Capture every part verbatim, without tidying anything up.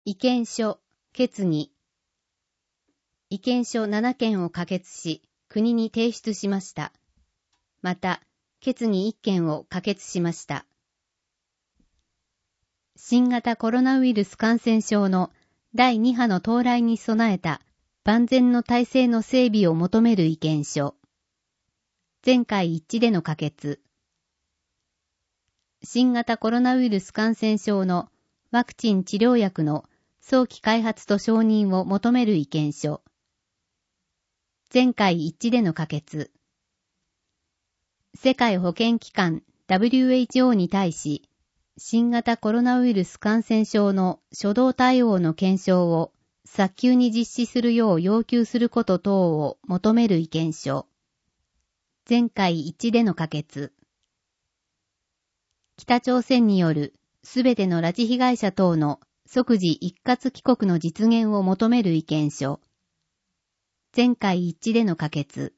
意見書、決議。意見書ななけんを可決し、国に提出しました。また、決議いっけんを可決しました。新型コロナウイルス感染症のだいに波の到来に備えた万全の体制の整備を求める意見書。全会一致での可決。新型コロナウイルス感染症のワクチン治療薬の早期開発と承認を求める意見書。全会一致での可決。世界保健機関 ダブリューエイチオー に対し、新型コロナウイルス感染症の初動対応の検証を早急に実施するよう要求すること等を求める意見書。全会一致での可決。北朝鮮によるすべての拉致被害者等の即時一括帰国の実現を求める意見書。全会一致での可決。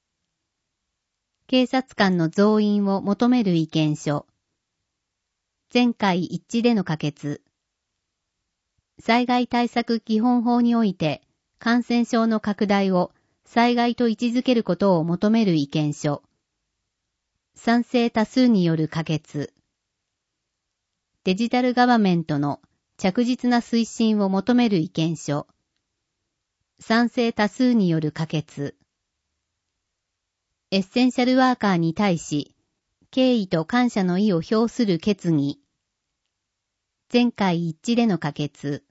警察官の増員を求める意見書。全会一致での可決。災害対策基本法において感染症の拡大を災害と位置づけることを求める意見書。賛成多数による可決。デジタルガバメントの着実な推進を求める意見書。賛成多数による可決。エッセンシャルワーカーに対し、敬意と感謝の意を表する決議。全会一致での可決。